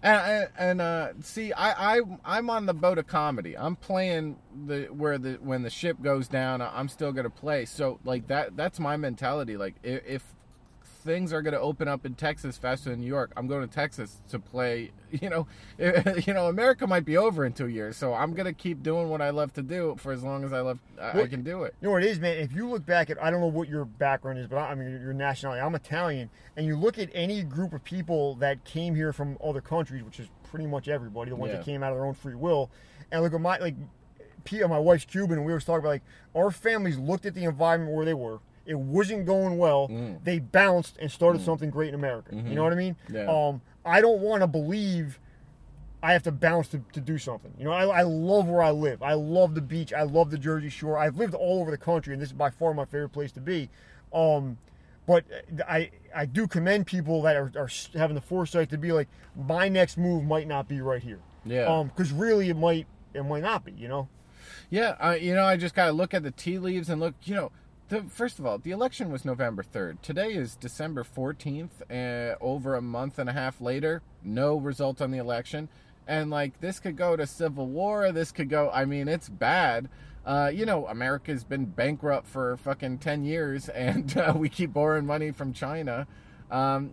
And see, I'm on the boat of comedy. I'm playing when the ship goes down, I'm still going to play. So, like, that's my mentality. Like, if things are going to open up in Texas faster than New York, I'm going to Texas to play. You know, America might be over in 2 years, so I'm going to keep doing what I love to do for as long as I can do it. You know what it is, man? If you look back at, I don't know what your background is, but I mean, your nationality, I'm Italian, and you look at any group of people that came here from other countries, which is pretty much everybody, the ones that came out of their own free will, and look at my wife's Cuban, and we were talking about, like, our families looked at the environment where they were, it wasn't going well. They bounced and started something great in America. You know what I mean? Yeah. I don't want to believe I have to bounce to do something. You know, I love where I live. I love the beach. I love the Jersey Shore. I've lived all over the country, and this is by far my favorite place to be. But I do commend people that are having the foresight to be like, my next move might not be right here. Yeah. Because really, it might not be. You know. Yeah. I just got to look at the tea leaves and look. First of all, the election was November 3rd. Today is December 14th. Over a month and a half later, no result on the election. And, like, this could go to civil war. This could go, I mean, it's bad. America's been bankrupt for fucking 10 years, and we keep borrowing money from China. With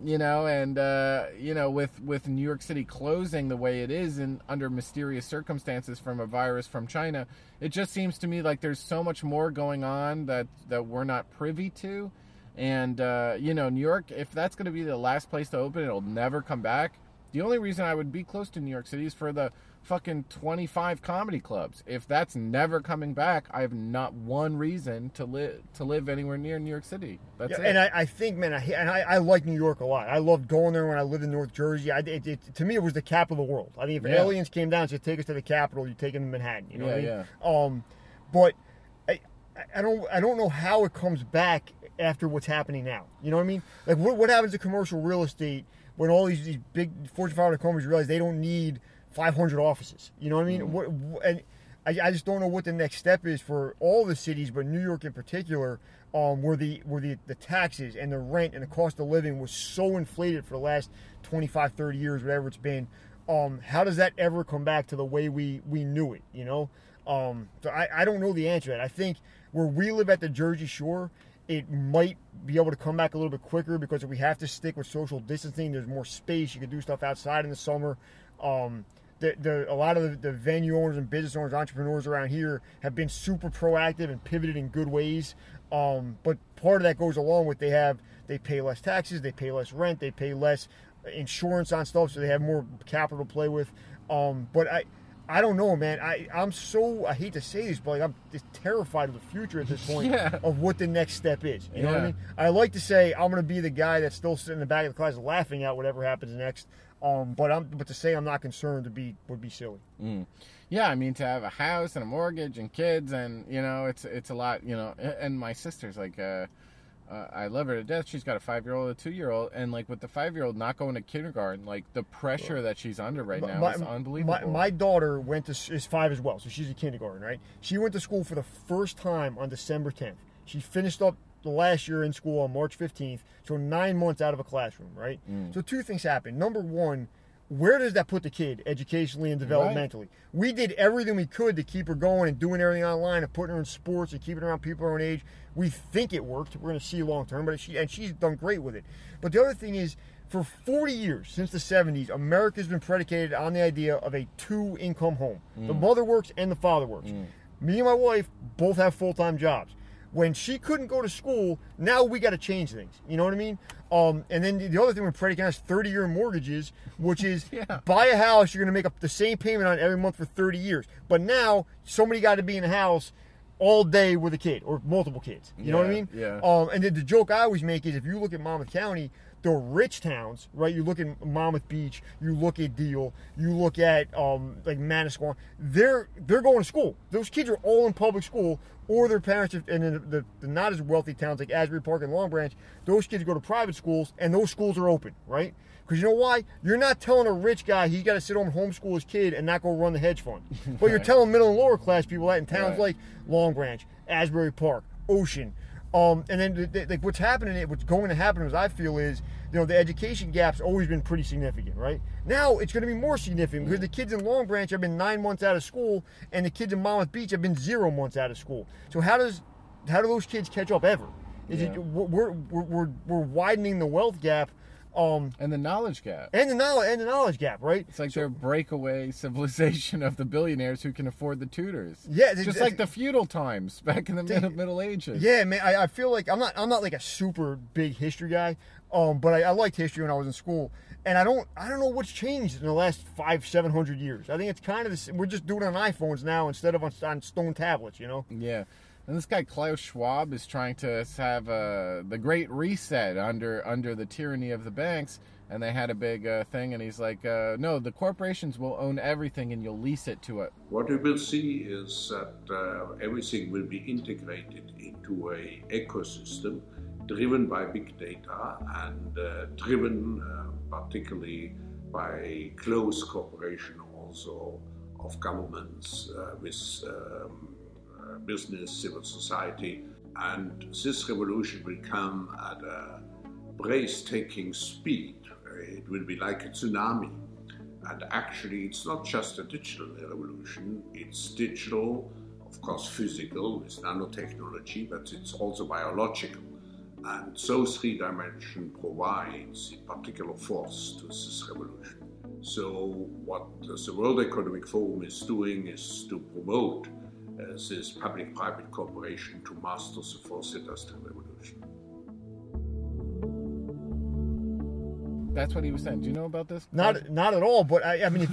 New York City closing the way it is and under mysterious circumstances from a virus from China, it just seems to me like there's so much more going on that we're not privy to. And, New York, if that's going to be the last place to open, it'll never come back. The only reason I would be close to New York City is for the fucking 25 comedy clubs. If that's never coming back, I have not one reason to live anywhere near New York City. That's it. And I think, man, I like New York a lot. I loved going there when I lived in North Jersey. To me, it was the capital of the world. I think if aliens came down and said, take us to the capital, you take them to Manhattan. You know what I mean? But I don't know how it comes back after what's happening now. You know what I mean? Like, what happens to commercial real estate when all these big Fortune 500 companies realize they don't need 500 offices? You know what I mean? And I just don't know what the next step is for all the cities, but New York in particular, where the taxes and the rent and the cost of living was so inflated for the last 25, 30 years, whatever it's been. How does that ever come back to the way we knew it, you know? So I don't know the answer to that. I think where we live at the Jersey Shore, it might be able to come back a little bit quicker because if we have to stick with social distancing, there's more space. You can do stuff outside in the summer. A lot of the venue owners and business owners, entrepreneurs around here have been super proactive and pivoted in good ways. But part of that goes along with they pay less taxes, they pay less rent, they pay less insurance on stuff, so they have more capital to play with. But I don't know, man. I hate to say this, but I'm just terrified of the future at this point of what the next step is. You know what I mean? I like to say I'm going to be the guy that's still sitting in the back of the class laughing at whatever happens next. But to say I'm not concerned would be silly. Yeah, I mean, to have a house and a mortgage and kids and, it's a lot, and my sister's like, I love her to death. She's got a 5-year-old, a 2-year-old, and like with the 5-year-old not going to kindergarten, like the pressure that she's under right now is unbelievable. My daughter is 5 as well, so she's in kindergarten, right? She went to school for the first time on December 10th. She finished up the last year in school on March 15th, so 9 months out of a classroom, right? So 2 things happened. Number one, where does that put the kid educationally and developmentally? Right. We did everything we could to keep her going and doing everything online and putting her in sports and keeping her around people her own age. We think it worked. We're going to see long term, but she's done great with it. But the other thing is, for 40 years, since the 70s, America's been predicated on the idea of a 2-income home. The mother works and the father works. Me and my wife both have full-time jobs. When she couldn't go to school, now we got to change things. You know what I mean? And then the other thing we're predicating is 30-year mortgages, which is buy a house, you're going to make up the same payment on every month for 30 years. But now somebody got to be in the house all day with a kid or multiple kids. You know what I mean? Yeah. And the joke I always make is if you look at Monmouth County, the rich towns, right? You look at Monmouth Beach, you look at Deal, you look at like Manasquan. They're going to school. Those kids are all in public school, or their parents. And in the not as wealthy towns like Asbury Park and Long Branch, those kids go to private schools, and those schools are open, right? Because you know why? You're not telling a rich guy he's got to sit home and homeschool his kid and not go run the hedge fund. But you're telling middle and lower class people that in towns like Long Branch, Asbury Park, Ocean. And then like what's going to happen, as I feel, is the education gap's always been pretty significant, right? Now it's going to be more significant because the kids in Long Branch have been 9 months out of school, and the kids in Monmouth Beach have been 0 months out of school. So how do those kids catch up ever? We're widening the wealth gap. And the knowledge gap. And the knowledge gap, right? It's like their breakaway civilization of the billionaires who can afford the tutors. Yeah, just like the feudal times back in the Middle Ages. Yeah, man. I feel like I'm not like a super big history guy, but I liked history when I was in school, and I don't know what's changed in the last 500-700 years. I think it's kind of we're just doing it on iPhones now instead of on stone tablets, you know? Yeah. And this guy Klaus Schwab is trying to have the Great Reset under the tyranny of the banks. And they had a big thing, and he's like, no, the corporations will own everything and you'll lease it to it. What we will see is that everything will be integrated into an ecosystem driven by big data and driven particularly by close cooperation also of governments with business, civil society. And this revolution will come at a breathtaking speed. It will be like a tsunami. And actually, it's not just a digital revolution. It's digital, of course, physical with nanotechnology, but it's also biological. And so 3D provides a particular force to this revolution. So what the World Economic Forum is doing is to promote this public-private cooperation to master the fourth industrial revolution. That's what he was saying. Do you know about this? Not at all. But I mean,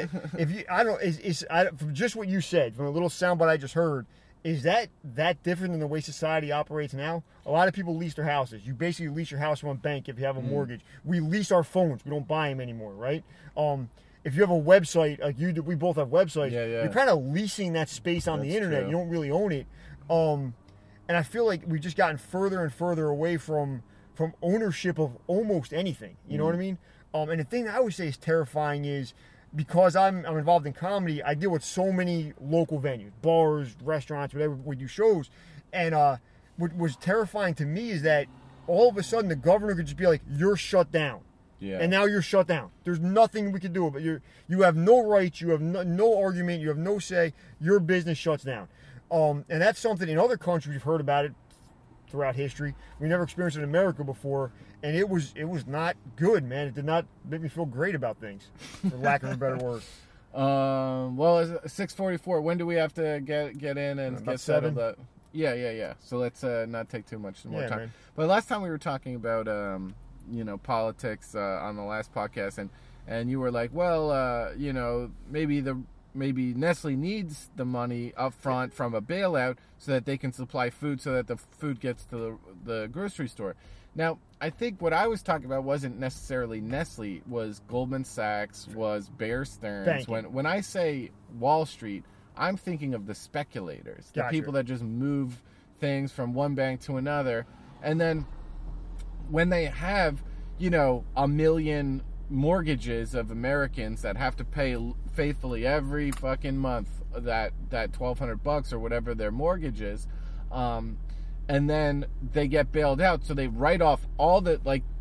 from just what you said, from a little soundbite I just heard, is that different than the way society operates now? A lot of people lease their houses. You basically lease your house from a bank if you have a mortgage. We lease our phones. We don't buy them anymore, right? If you have a website like you do, we both have websites. Yeah. You're kind of leasing that space on the internet. True. You don't really own it. And I feel like we've just gotten further and further away from ownership of almost anything. You know what I mean? And the thing that I would say is terrifying is because I'm involved in comedy, I deal with so many local venues, bars, restaurants, whatever, we do shows. And what was terrifying to me is that all of a sudden the governor could just be like, you're shut down. Yeah. And now you're shut down. There's nothing we can do about it. You have no rights, you have no argument, you have no say, your business shuts down. And that's something in other countries we've heard about it throughout history. We never experienced it in America before, and it was not good, man. It did not make me feel great about things, for lack of a better word. Well, it's 6:44. When do we have to get in and About get settled 7? up? Yeah. So let's not take too much more time. Man. But last time we were talking about politics on the last podcast, and you were like, well, maybe Nestle needs the money up front from a bailout so that they can supply food so that the food gets to the grocery store. Now, I think what I was talking about wasn't necessarily Nestle, was Goldman Sachs, was Bear Stearns. When I say Wall Street, I'm thinking of the speculators, the people that just move things from one bank to another. And then when they have, a million mortgages of Americans that have to pay faithfully every fucking month that $1,200 or whatever their mortgage is, and then they get bailed out, so they write off all the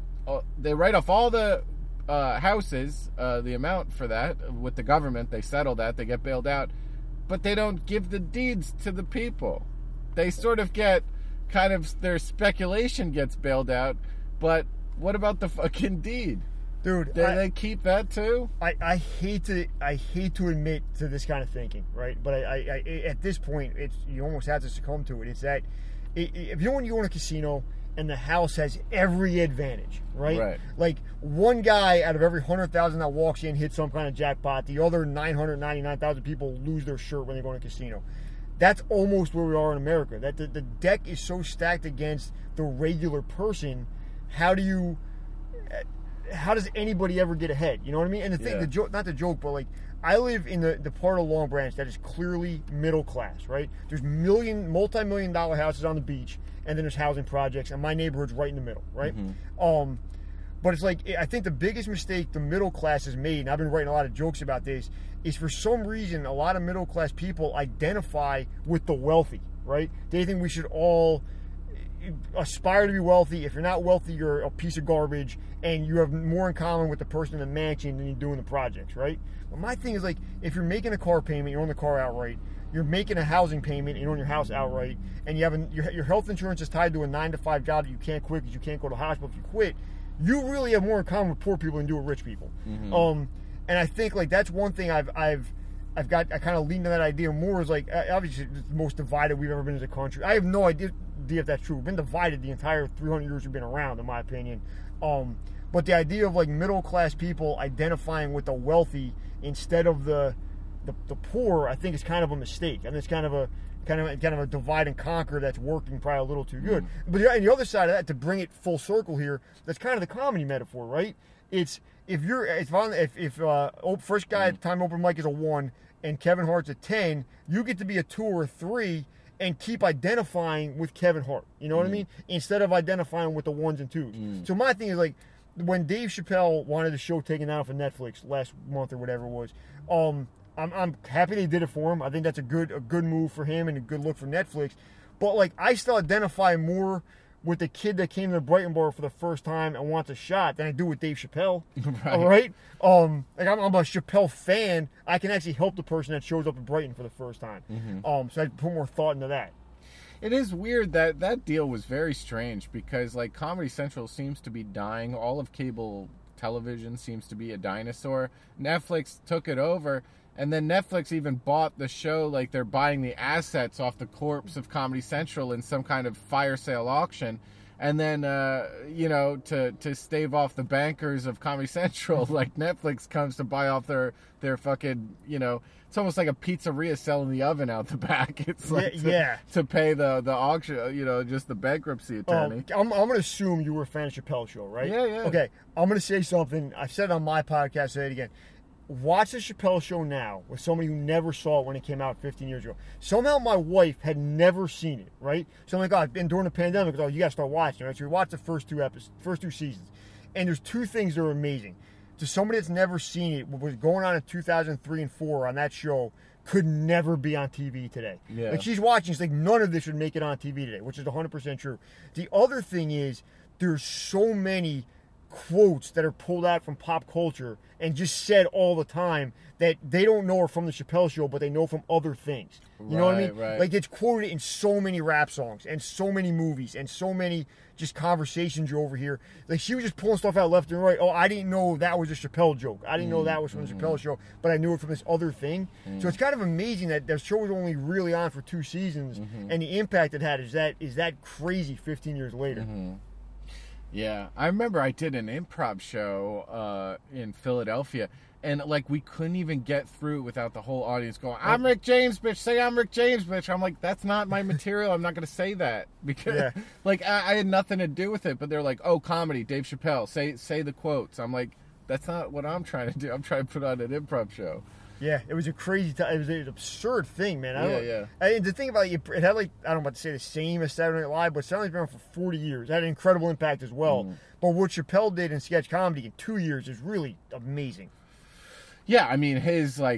houses, the amount for that with the government. They settle that, they get bailed out, but they don't give the deeds to the people. They sort of get their speculation gets bailed out, but what about the fucking deed? Dude, they keep that too? I hate to admit to this kind of thinking, right? But I at this point, you almost have to succumb to it. It's that if you own a casino and the house has every advantage, right? Like one guy out of every 100,000 that walks in hits some kind of jackpot. The other 999,000 people lose their shirt when they go to a casino. That's almost where we are in America. That the deck is so stacked against the regular person. How does anybody ever get ahead? You know what I mean? And the thing, the joke, not the joke, but like I live in the part of Long Branch that is clearly middle class, right? There's multi-million-dollar houses on the beach, and then there's housing projects, and my neighborhood's right in the middle, right? But it's like, I think the biggest mistake the middle class has made, and I've been writing a lot of jokes about this, is for some reason a lot of middle class people identify with the wealthy, right? They think we should all aspire to be wealthy. If you're not wealthy, you're a piece of garbage, and you have more in common with the person in the mansion than you do in the projects, right? But my thing is, like, if you're making a car payment, you own the car outright. You're making a housing payment, you own your house outright, and you have your health insurance is tied to a 9-to-5 job that you can't quit because you can't go to the hospital if you quit. You really have more in common with poor people than you do with rich people. And I think like that's one thing I kind of lean to that idea more, is like, obviously it's the most divided we've ever been as a country. I have no idea if that's true. We've been divided the entire 300 years we've been around, in my opinion. But the idea of like middle class people identifying with the wealthy instead of the poor, I think is kind of a mistake. And it's kind of kind of a divide and conquer that's working probably a little too good. But on the other side of that, to bring it full circle here, that's kind of the comedy metaphor, right? It's if first guy at the time open mic is a 1 and Kevin Hart's a 10, you get to be a 2 or a 3 and keep identifying with Kevin Hart. You know what I mean? Instead of identifying with the 1s and 2s. So my thing is like, when Dave Chappelle wanted the show taken down from Netflix last month or whatever it was, I'm happy they did it for him. I think that's a good move for him and a good look for Netflix. But like, I still identify more with the kid that came to the Brighton Bar for the first time and wants a shot than I do with Dave Chappelle. Right. All right? Like I'm a Chappelle fan. I can actually help the person that shows up in Brighton for the first time. So I put more thought into that. It is weird that deal was very strange because like Comedy Central seems to be dying. All of cable television seems to be a dinosaur. Netflix took it over, and then Netflix even bought the show. Like they're buying the assets off the corpse of Comedy Central in some kind of fire sale auction. And then, to stave off the bankers of Comedy Central, like Netflix comes to buy off their fucking, it's almost like a pizzeria selling the oven out the back. It's like to pay the auction, just the bankruptcy attorney. I'm going to assume you were a fan of Chappelle's show, right? Yeah. Okay, I'm going to say something. I said it on my podcast, say it again. Watch the Chappelle Show now with somebody who never saw it when it came out 15 years ago. Somehow my wife had never seen it, right? So I'm like, oh, and during the pandemic, you got to start watching, right? So we watched the first two seasons. And there's two things that are amazing. To somebody that's never seen it, what was going on in 2003 and 4 on that show could never be on TV today. Yeah. Like she's watching, she's like, none of this would make it on TV today, which is 100% true. The other thing is, there's so many quotes that are pulled out from pop culture and just said all the time that they don't know are from the Chappelle Show, but they know from other things. You know what I mean? Right. Like it's quoted in so many rap songs and so many movies and so many just conversations you overhear. Like she was just pulling stuff out left and right. Oh, I didn't know that was a Chappelle joke. I didn't know that was from the Chappelle Show, but I knew it from this other thing. So it's kind of amazing that the show was only really on for 2 seasons, and the impact it had is that crazy 15 years later. Yeah, I remember I did an improv show in Philadelphia, and like we couldn't even get through without the whole audience going, "I'm Rick James, bitch! Say I'm Rick James, bitch!" I'm like, that's not my material. I'm not going to say that because, like, I had nothing to do with it. But they're like, "Oh, comedy, Dave Chappelle, say the quotes." I'm like, that's not what I'm trying to do. I'm trying to put on an improv show. Yeah, it was a crazy time. It was an absurd thing, man. Yeah. And the thing about it had like, I don't know about to say the same as Saturday Night Live, but Saturday's been around for 40 years. It had an incredible impact as well. But what Chappelle did in sketch comedy in 2 years is really amazing. Yeah, I mean, his, like,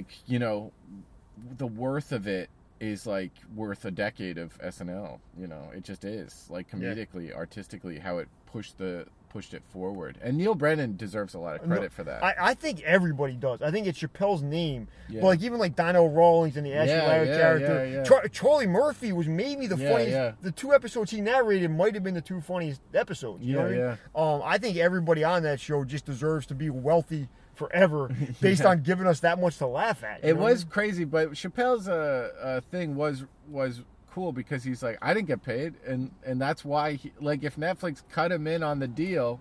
the worth of it is, like, worth a decade of SNL. It just is. Like, comedically, artistically, how it pushed it forward. And Neil Brennan deserves a lot of credit for that. I think everybody does. I think it's Chappelle's name. Yeah. But like even like Donnell Rawlings and the Ashley Larry character. Yeah. Charlie Murphy was maybe the funniest. Yeah. The 2 episodes he narrated might have been the 2 funniest episodes. You know what I mean? I think everybody on that show just deserves to be wealthy forever based on giving us that much to laugh at. It was crazy, but Chappelle's thing was cool because he's like, I didn't get paid, and that's why he, like, if Netflix cut him in on the deal,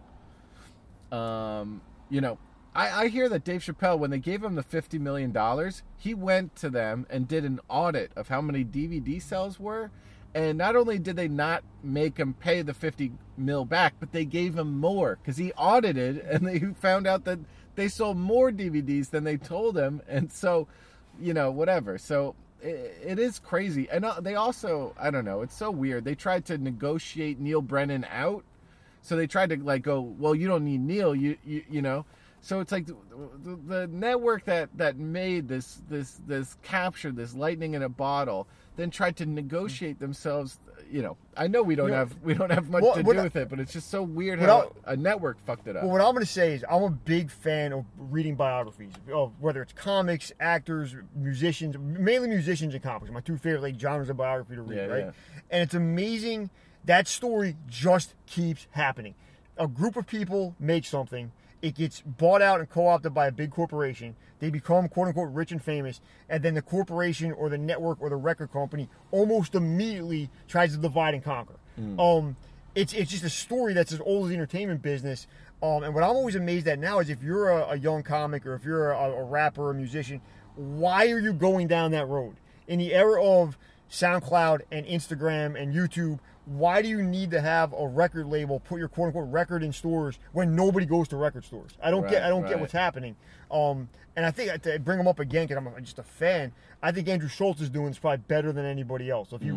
I hear that Dave Chappelle, when they gave him the $50 million, he went to them and did an audit of how many DVD sales were, and not only did they not make him pay the $50 million back, but they gave him more because he audited and they found out that they sold more DVDs than they told him, and so whatever. So it is crazy. And they also, I don't know, it's so weird. They tried to negotiate Neil Brennan out. So they tried to like go, well, you don't need Neil, you know. So it's like the network that made this capture, this lightning in a bottle, then tried to negotiate themselves. I know we don't have much to do with it, but it's just so weird how a network fucked it up. Well, what I'm going to say is I'm a big fan of reading biographies, of whether it's comics, actors, musicians, mainly musicians and comics. My 2 favorite genres of biography to read, right? Yeah. And it's amazing that story just keeps happening. A group of people make something. It gets bought out and co-opted by a big corporation. They become, quote-unquote, rich and famous. And then the corporation or the network or the record company almost immediately tries to divide and conquer. It's just a story that's as old as the entertainment business. And what I'm always amazed at now is if you're a young comic or if you're a rapper or a musician, why are you going down that road? In the era of SoundCloud and Instagram and YouTube. Why do you need to have a record label put your quote unquote record in stores when nobody goes to record stores? I don't get what's happening. And I think to bring him up again because I'm just a fan. I think Andrew Schultz is doing this probably better than anybody else. So if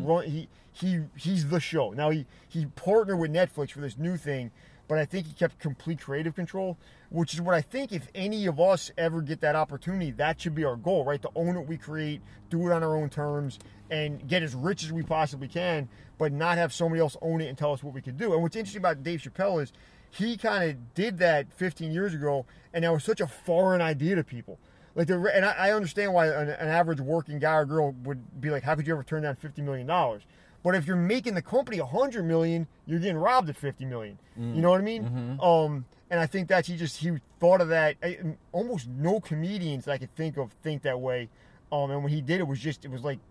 he's the show. Now he partnered with Netflix for this new thing, but I think he kept complete creative control, which is what I think if any of us ever get that opportunity, that should be our goal, right? To own what we create, do it on our own terms, and get as rich as we possibly can, but not have somebody else own it and tell us what we could do. And what's interesting about Dave Chappelle is he kind of did that 15 years ago, and that was such a foreign idea to people. Like, and I understand why an average working guy or girl would be like, how could you ever turn down $50 million? But if you're making the company $100 million, you're getting robbed at $50 million. You know what I mean? Mm-hmm. And I think that's he thought of that. Almost no comedians that I could think of think that way. And when he did, it was like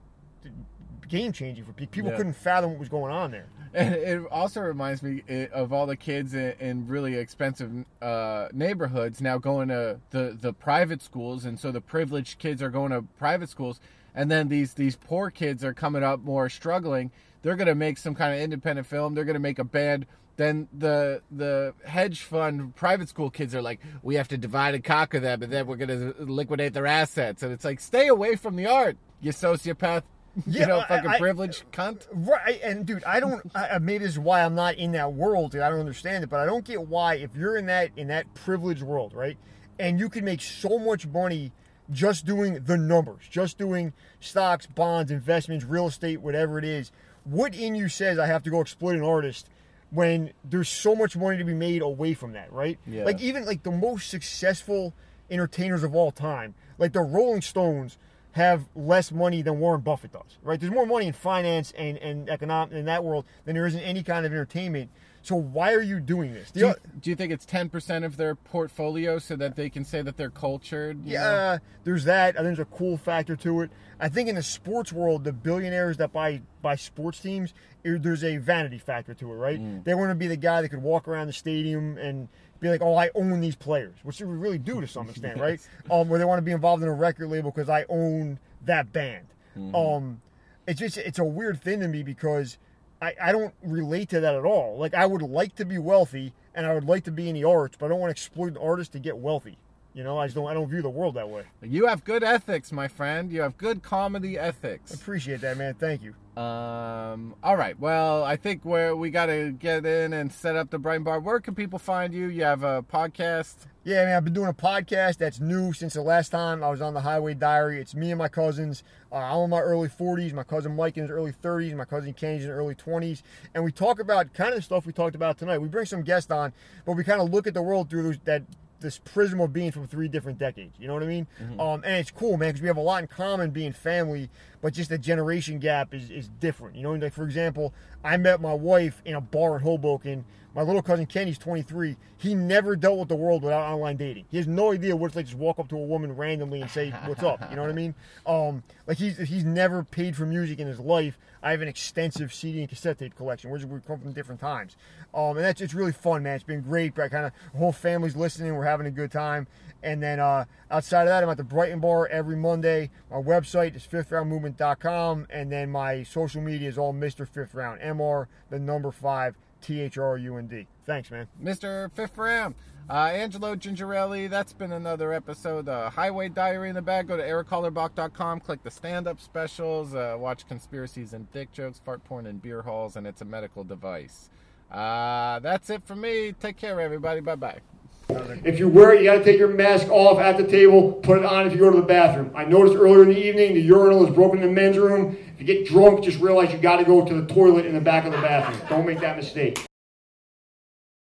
game changing for people. People couldn't fathom what was going on there. And it also reminds me of all the kids in really expensive neighborhoods now going to the private schools, and so the privileged kids are going to private schools, and then these poor kids are coming up more struggling. They're going to make some kind of independent film. They're going to make a band. Then the hedge fund private school kids are like, we have to divide and conquer them, and then we're going to liquidate their assets. And it's like, stay away from the art, you sociopath. Yeah, fucking privileged cunt. Right, and dude, maybe this is why I'm not in that world, I don't understand it, but I don't get why, if you're in that privileged world, right, and you can make so much money just doing the numbers, just doing stocks, bonds, investments, real estate, whatever it is, what in you says I have to go exploit an artist when there's so much money to be made away from that, right? Yeah. Like, even like the most successful entertainers of all time, like the Rolling Stones, have less money than Warren Buffett does, right? There's more money in finance and economic in that world than there is in any kind of entertainment. So why are you doing this? Do you think it's 10% of their portfolio so that they can say that they're cultured? Yeah, there's that. I think there's a cool factor to it. I think in the sports world, the billionaires that buy sports teams, there's a vanity factor to it, right? They want to be the guy that could walk around the stadium and be like, oh, I own these players, which they really do to some extent, right? Where they want to be involved in a record label because I own that band. It's a weird thing to me because I don't relate to that at all. Like, I would like to be wealthy and I would like to be in the arts, but I don't want to exploit an artist to get wealthy. You know, I don't view the world that way. You have good ethics, my friend. You have good comedy ethics. I appreciate that, man. Thank you. All right. Well, I think we got to get in and set up the Brighton Bar. Where can people find you? You have a podcast? Yeah, man, I've been doing a podcast that's new since the last time I was on the Highway Diary. It's me and my cousins. I'm in my early 40s. My cousin Mike in his early 30s. My cousin Kenny's in his early 20s. And we talk about kind of the stuff we talked about tonight. We bring some guests on, but we kind of look at the world through this prism of being from 3 different decades. You know what I mean? And it's cool, man, because we have a lot in common being family, but just the generation gap is different. You know, like, for example, I met my wife in a bar in Hoboken. My little cousin Kenny's 23. He never dealt with the world without online dating. He has no idea what it's like to just walk up to a woman randomly and say, what's up? You know what I mean? Like, he's never paid for music in his life. I have an extensive CD and cassette tape collection. We come from different times. And it's really fun, man. It's been great. The whole family's listening. We're having a good time. And then outside of that, I'm at the Brighton Bar every Monday. My website is fifthroundmovement.com. And then my social media is all Mr. Fifth Round. MR, the number 5, THRUND. Thanks, man. Mr. Fifth Round. Angelo Gingerelli, that's been another episode. Highway Diary in the bag. Go to erichollerbach.com, click the stand-up specials, watch conspiracies and dick jokes, fart porn and beer halls, and it's a medical device. That's it for me. Take care, everybody. Bye-bye. If you wear it, you got to take your mask off at the table. Put it on if you go to the bathroom. I noticed earlier in the evening the urinal is broken in the men's room. If you get drunk, just realize you got to go to the toilet in the back of the bathroom. Don't make that mistake.